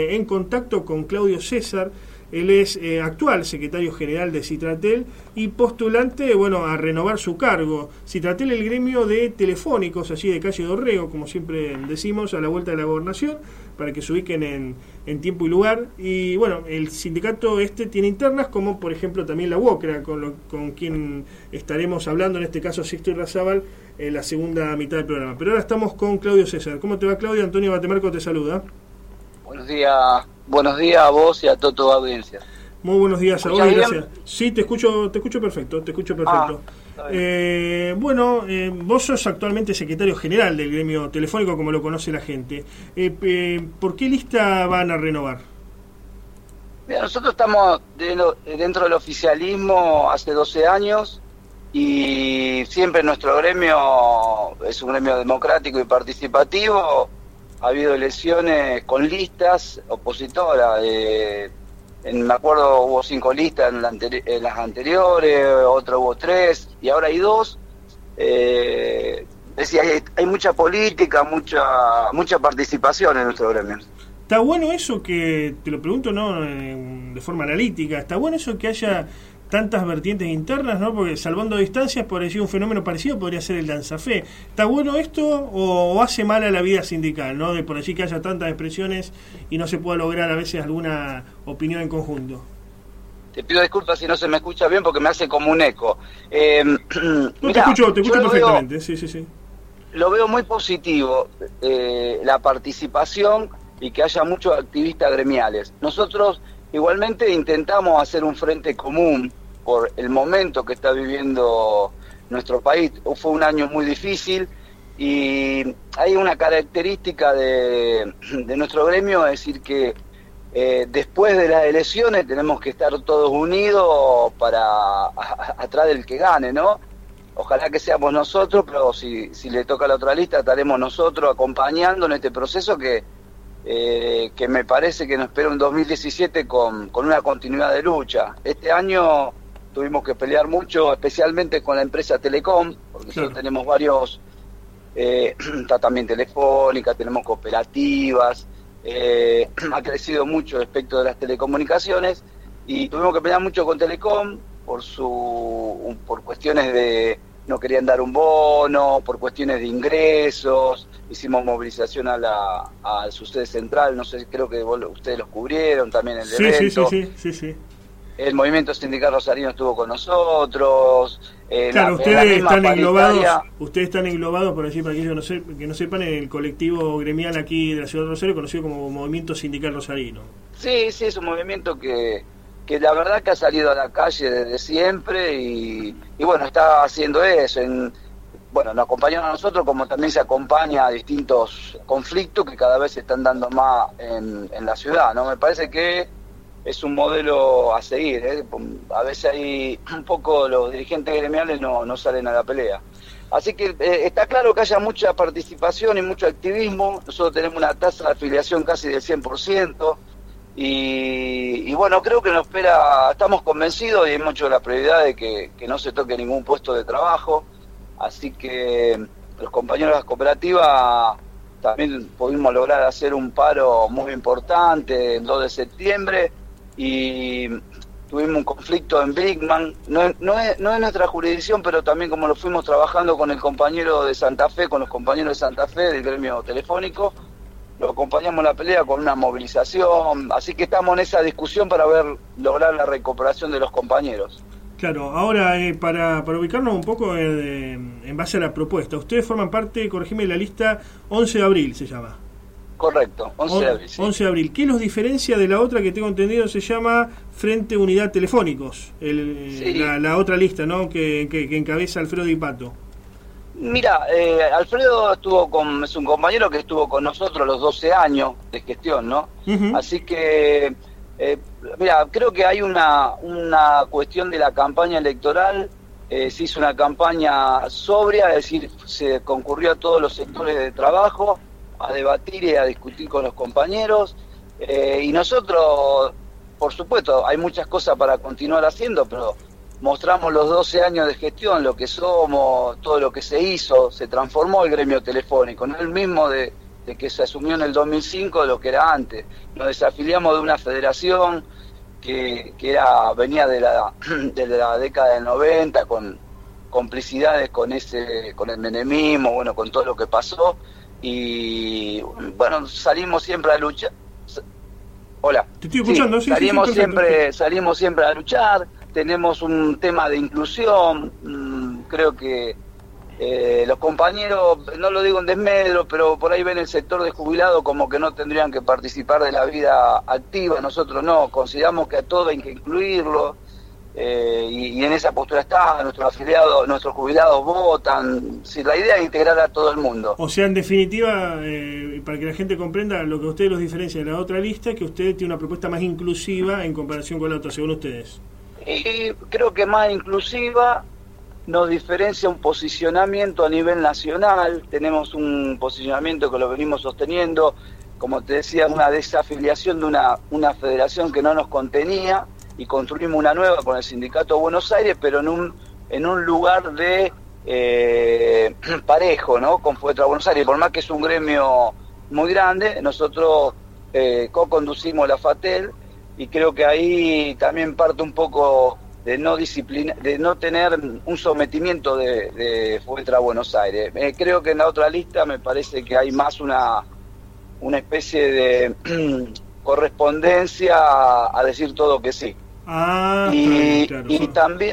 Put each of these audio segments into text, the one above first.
En contacto con Claudio César. Él es actual secretario general de Citratel y postulante, a renovar su cargo. Citratel, el gremio de telefónicos, allí de calle Dorrego, como siempre decimos, a la vuelta de la gobernación, para que se ubiquen en tiempo y lugar. Y el sindicato tiene internas, como por ejemplo también la UOCRA, con quien estaremos hablando, en este caso Sixto Irrazábal, en la segunda mitad del programa. Pero ahora estamos con Claudio César. ¿Cómo te va, Claudio? Antonio Batemarco te saluda. Buenos días a vos y a toda tu audiencia. Muy buenos días a vos, gracias. Sí, te escucho perfecto, vos sos actualmente secretario general del gremio telefónico, como lo conoce la gente. ¿Por qué lista van a renovar? Mira, nosotros estamos dentro del oficialismo hace 12 años y siempre nuestro gremio es un gremio democrático y participativo. Ha habido elecciones con listas opositoras. Me acuerdo hubo 5 listas en las anteriores, otra hubo 3 y ahora hay 2. Hay mucha política, mucha participación en nuestro gremio. Está bueno eso que, te lo pregunto de forma analítica, está bueno eso que haya tantas vertientes internas, ¿no? Porque salvando distancias, por decir un fenómeno parecido podría ser el danzafé. ¿Está bueno esto o hace mal a la vida sindical, ¿no? De por allí que haya tantas expresiones y no se pueda lograr a veces alguna opinión en conjunto. Te pido disculpas si no se me escucha bien porque me hace como un eco. Te escucho perfectamente, sí. Lo veo muy positivo, la participación y que haya muchos activistas gremiales. Nosotros igualmente intentamos hacer un frente común por el momento que está viviendo nuestro país. Fue un año muy difícil y hay una característica de nuestro gremio, es decir que después de las elecciones tenemos que estar todos unidos atrás del que gane, ¿no? Ojalá que seamos nosotros, pero si le toca a la otra lista estaremos nosotros acompañando en este proceso que me parece que nos espera un 2017 con una continuidad de lucha. Este año tuvimos que pelear mucho, especialmente con la empresa Telecom, porque nosotros tenemos varios, está también Telefónica, tenemos cooperativas, ha crecido mucho respecto de las telecomunicaciones y tuvimos que pelear mucho con Telecom por cuestiones de no querían dar un bono, por cuestiones de ingresos. Hicimos movilización a su sede central, no sé, creo que ustedes los cubrieron también el evento. Sí. El movimiento sindical rosarino estuvo con nosotros. Claro, ustedes están englobados, por decir, para aquellos que no sepan, en el colectivo gremial aquí de la ciudad de Rosario, conocido como Movimiento Sindical Rosarino. Sí, es un movimiento que la verdad que ha salido a la calle desde siempre y está haciendo eso. Nos acompañan a nosotros como también se acompaña a distintos conflictos que cada vez se están dando más en la ciudad, ¿no? Me parece que es un modelo a seguir, ¿eh? A veces hay un poco los dirigentes gremiales no salen a la pelea. Así que está claro que haya mucha participación y mucho activismo. Nosotros tenemos una tasa de afiliación casi del 100%. Y creo que nos espera, estamos convencidos y hay mucho la prioridad de que no se toque ningún puesto de trabajo, así que los compañeros de las cooperativas también pudimos lograr hacer un paro muy importante el 2 de septiembre y tuvimos un conflicto en Brickman, no es nuestra jurisdicción, pero también como lo fuimos trabajando con el compañero de Santa Fe, con los compañeros de Santa Fe del gremio telefónico, lo acompañamos en la pelea con una movilización, así que estamos en esa discusión para lograr la recuperación de los compañeros. Claro, ahora para ubicarnos un poco en base a la propuesta, ustedes forman parte, corregime, de la lista 11 de abril se llama. Correcto, 11 de abril. Sí. 11 de abril, ¿qué los diferencia de la otra que tengo entendido se llama Frente Unidad Telefónicos? La otra lista, ¿no? que encabeza Alfredo Di Pato. Mira, Alfredo es un compañero que estuvo con nosotros los 12 años de gestión, ¿no? Uh-huh. Así que, creo que hay una cuestión de la campaña electoral. Se hizo una campaña sobria, es decir, se concurrió a todos los sectores de trabajo a debatir y a discutir con los compañeros. Y nosotros, por supuesto, hay muchas cosas para continuar haciendo, pero mostramos los 12 años de gestión, lo que somos, todo lo que se hizo, se transformó el gremio telefónico, no es el mismo de de que se asumió en el 2005 de lo que era antes. Nos desafiliamos de una federación que venía de la década del 90 con complicidades con el menemismo, bueno, con todo lo que pasó, y bueno, salimos siempre a luchar. Hola. Te estoy escuchando, sí, salimos siempre a luchar. Tenemos un tema de inclusión, creo que los compañeros, no lo digo en desmedro, pero por ahí ven el sector de jubilados como que no tendrían que participar de la vida activa. Nosotros no, consideramos que a todos hay que incluirlo, y en esa postura está, nuestros afiliados, nuestros jubilados votan. Sí, la idea es integrar a todo el mundo. O sea, en definitiva, para que la gente comprenda, lo que a ustedes los diferencia de la otra lista, que ustedes tienen una propuesta más inclusiva en comparación con la otra, según ustedes. Y creo que más inclusiva nos diferencia un posicionamiento a nivel nacional. Tenemos un posicionamiento que lo venimos sosteniendo, como te decía, una desafiliación de una federación que no nos contenía, y construimos una nueva con el Sindicato de Buenos Aires, pero en un lugar de parejo, ¿no? Con Fuetra Buenos Aires. Por más que es un gremio muy grande, nosotros co-conducimos la FATEL, y creo que ahí también parte un poco de no tener un sometimiento de Fuetra Buenos Aires. Creo que en la otra lista me parece que hay más una especie de correspondencia a decir todo que sí. Claro. Y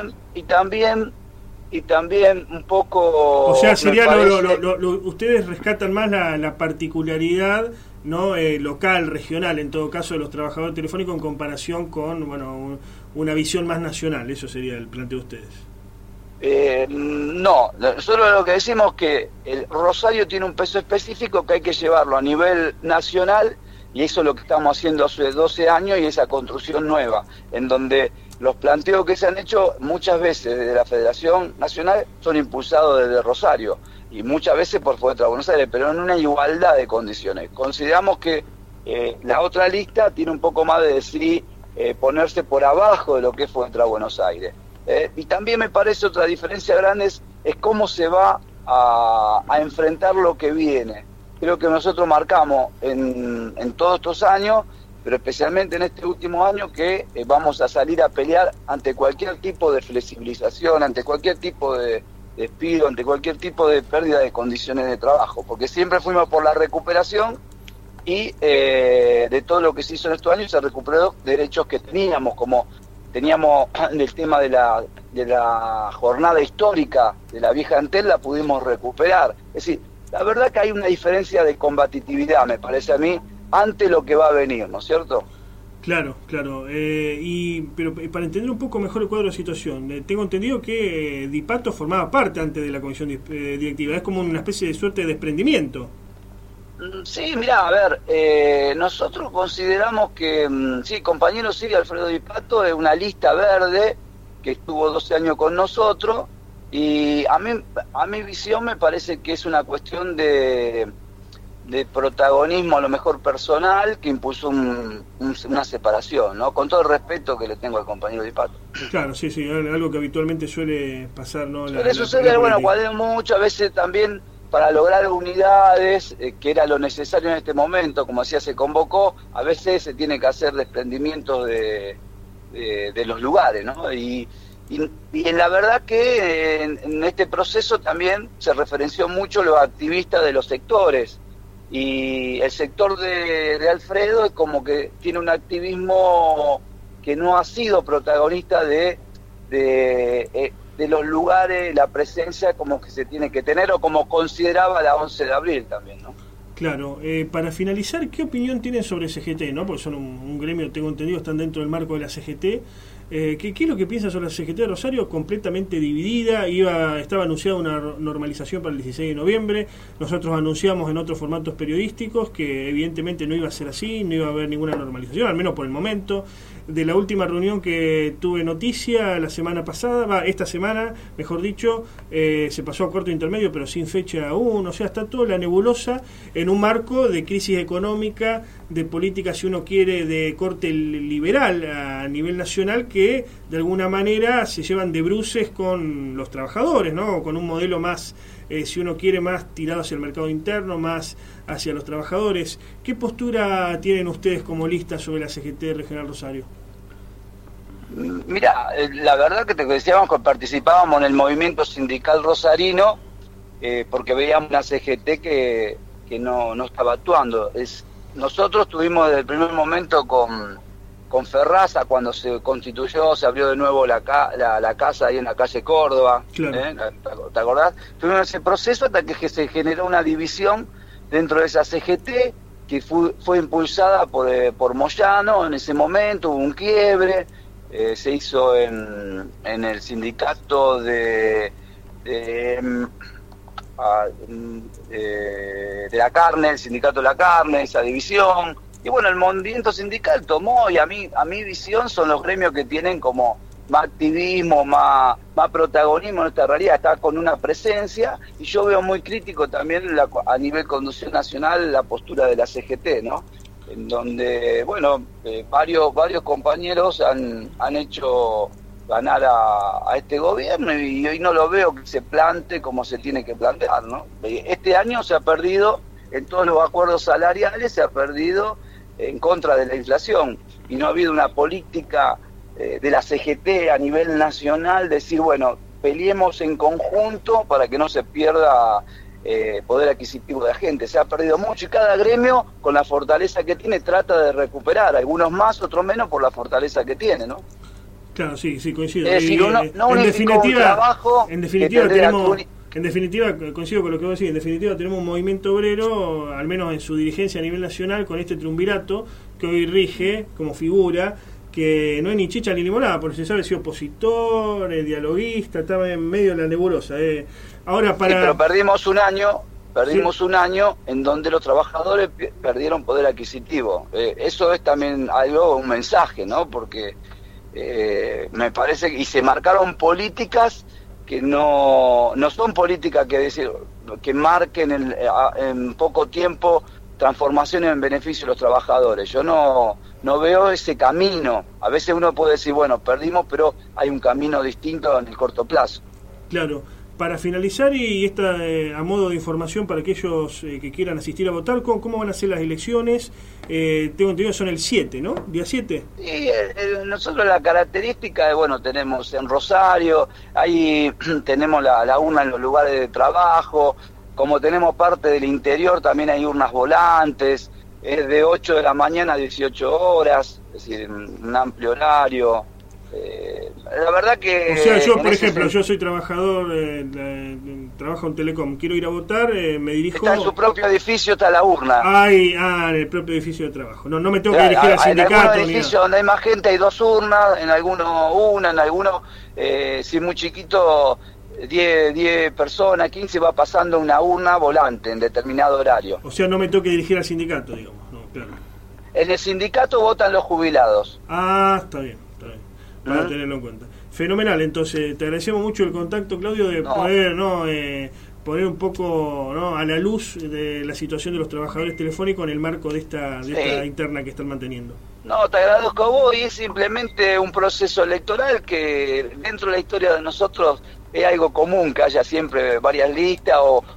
también un poco, o sea, sería ustedes rescatan más la particularidad, no local, regional, en todo caso, de los trabajadores telefónicos en comparación con, bueno, una visión más nacional. Eso sería el planteo de ustedes. No, nosotros lo que decimos es que el Rosario tiene un peso específico que hay que llevarlo a nivel nacional, y eso es lo que estamos haciendo hace 12 años, y esa construcción nueva, en donde los planteos que se han hecho muchas veces desde la Federación Nacional son impulsados desde Rosario, y muchas veces por Fuetra Buenos Aires, pero en una igualdad de condiciones. Consideramos que la otra lista tiene un poco más de decir, ponerse por abajo de lo que es Fuetra Buenos Aires. Y también me parece otra diferencia grande es cómo se va a enfrentar lo que viene. Creo que nosotros marcamos en todos estos años, pero especialmente en este último año, que vamos a salir a pelear ante cualquier tipo de flexibilización, ante cualquier tipo de despido, ante cualquier tipo de pérdida de condiciones de trabajo, porque siempre fuimos por la recuperación, y de todo lo que se hizo en estos años se recuperó derechos que teníamos, como teníamos el tema de la jornada histórica de la vieja Antel, la pudimos recuperar. Es decir, la verdad que hay una diferencia de combatividad, me parece a mí, ante lo que va a venir, ¿no es cierto? Claro. Pero para entender un poco mejor el cuadro de la situación, tengo entendido que Dipato formaba parte antes de la comisión directiva. Es como una especie de suerte de desprendimiento. Sí, mirá, a ver, nosotros consideramos que, sí, compañero Silvio Alfredo Dipato es una lista verde que estuvo 12 años con nosotros, y a mi visión me parece que es una cuestión de protagonismo, a lo mejor personal, que impulsó una separación, ¿no? Con todo el respeto que le tengo al compañero Dipato. Claro, sí, algo que habitualmente suele pasar, ¿no? Suele suceder, bueno, cuando mucho, a veces también para lograr unidades, que era lo necesario en este momento, como decía, se convocó, a veces se tiene que hacer desprendimientos de los lugares, ¿no? Y en la verdad que en este proceso también se referenció mucho los activistas de los sectores, y el sector de Alfredo es como que tiene un activismo que no ha sido protagonista de los lugares, la presencia como que se tiene que tener, o como consideraba la 11 de abril también, ¿no? Claro, para finalizar, ¿qué opinión tienen sobre CGT, no? Porque son un gremio, tengo entendido, están dentro del marco de la CGT. ¿Qué es lo que piensan sobre la CGT de Rosario? Completamente dividida, estaba anunciada una normalización para el 16 de noviembre, nosotros anunciamos en otros formatos periodísticos que evidentemente no iba a ser así, no iba a haber ninguna normalización, al menos por el momento. De la última reunión que tuve noticia la semana pasada, esta semana, mejor dicho, se pasó a corto intermedio, pero sin fecha aún, o sea, está toda la nebulosa en un marco de crisis económica, de política, si uno quiere, de corte liberal a nivel nacional, que que de alguna manera se llevan de bruces con los trabajadores, ¿no? Con un modelo más, si uno quiere, más tirado hacia el mercado interno, más hacia los trabajadores. ¿Qué postura tienen ustedes como lista sobre la CGT Regional Rosario? Mira, la verdad que te decíamos que participábamos en el movimiento sindical rosarino porque veíamos una CGT que no estaba actuando. Nosotros tuvimos desde el primer momento con Ferraza, cuando se constituyó, se abrió de nuevo la casa ahí en la calle Córdoba, claro. ¿Te acordás? Tuvimos ese proceso hasta que se generó una división dentro de esa CGT que fue impulsada por Moyano. En ese momento hubo un quiebre, se hizo en el sindicato de la carne, el sindicato de la carne, esa división. Y bueno, el movimiento sindical tomó, y a mi visión son los gremios que tienen como más activismo, más protagonismo en esta realidad, está con una presencia, y yo veo muy crítico también a nivel conducción nacional la postura de la CGT, ¿no? En donde, bueno, varios compañeros han hecho ganar a este gobierno, y hoy no lo veo que se plante como se tiene que plantear, ¿no? Este año se ha perdido, en todos los acuerdos salariales, se ha perdido en contra de la inflación, y no ha habido una política de la CGT a nivel nacional, decir, bueno, peleemos en conjunto para que no se pierda poder adquisitivo de la gente. Se ha perdido mucho, y cada gremio, con la fortaleza que tiene, trata de recuperar, algunos más, otros menos, por la fortaleza que tiene, ¿no? Claro, sí, coincido. Es decir, en definitiva, coincido con lo que vos decís, en definitiva tenemos un movimiento obrero, al menos en su dirigencia a nivel nacional, con este triunvirato que hoy rige como figura, que no es ni chicha ni limonada, porque se sabe si opositor, dialoguista, estaba en medio de la nebulosa. Ahora para... Sí, pero perdimos un año en donde los trabajadores perdieron poder adquisitivo. Eso es también un mensaje, ¿no? Porque me parece que se marcaron políticas que no son políticas que marquen en poco tiempo transformaciones en beneficio de los trabajadores. Yo no veo ese camino. A veces uno puede decir, bueno, perdimos, pero hay un camino distinto en el corto plazo. Claro. Para finalizar, y esta a modo de información para aquellos que quieran asistir a votar, ¿cómo van a ser las elecciones? Tengo entendido que son el 7, ¿no? ¿Día 7? Sí, nosotros la característica, bueno, tenemos en Rosario, ahí tenemos la urna en los lugares de trabajo, como tenemos parte del interior, también hay urnas volantes, es de 8 de la mañana a 18 horas, es decir, un amplio horario. La verdad que... O sea, yo, por ejemplo, yo soy trabajador, trabajo en Telecom, quiero ir a votar, me dirijo... Está en su propio edificio, está la urna. En el propio edificio de trabajo. No me tengo que dirigir al sindicato. En algunos edificios donde hay más gente hay 2 urnas, en algunos una, en algunos, si es muy chiquito, 10 personas, 15, va pasando una urna volante en determinado horario. O sea, no me tengo que dirigir al sindicato, digamos. No, claro. En el sindicato votan los jubilados. Está bien. Para tenerlo en cuenta. Fenomenal, entonces te agradecemos mucho el contacto, Claudio, de poder poner un poco a la luz de la situación de los trabajadores telefónicos en el marco de esta interna que están manteniendo. No, te agradezco a vos, y es simplemente un proceso electoral que dentro de la historia de nosotros es algo común, que haya siempre varias listas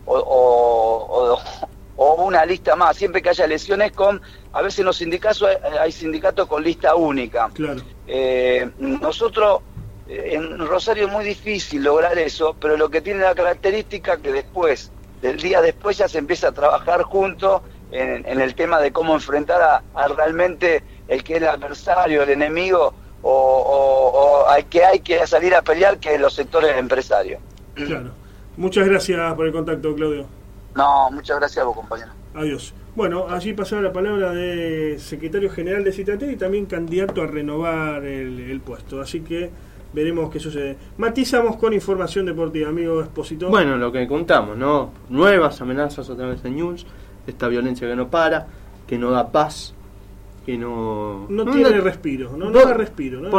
o una lista más, siempre que haya elecciones a veces en los sindicatos hay sindicatos con lista única. Claro. Nosotros en Rosario es muy difícil lograr eso, pero lo que tiene la característica que del día después ya se empieza a trabajar juntos en el tema de cómo enfrentar a realmente el que es el adversario, el enemigo, o al que hay que salir a pelear, que es los sectores empresarios. Claro. Muchas gracias por el contacto, Claudio. No, muchas gracias a vos, compañero. Adiós. Bueno, allí pasaba la palabra de secretario general de Citratel y también candidato a renovar el puesto. Así que veremos qué sucede. Matizamos con información deportiva, amigo expositor. Bueno, lo que contamos, ¿no? Nuevas amenazas otra vez en News, esta violencia que no para, que no da paz, que no tiene respiro, no da respiro, ¿no?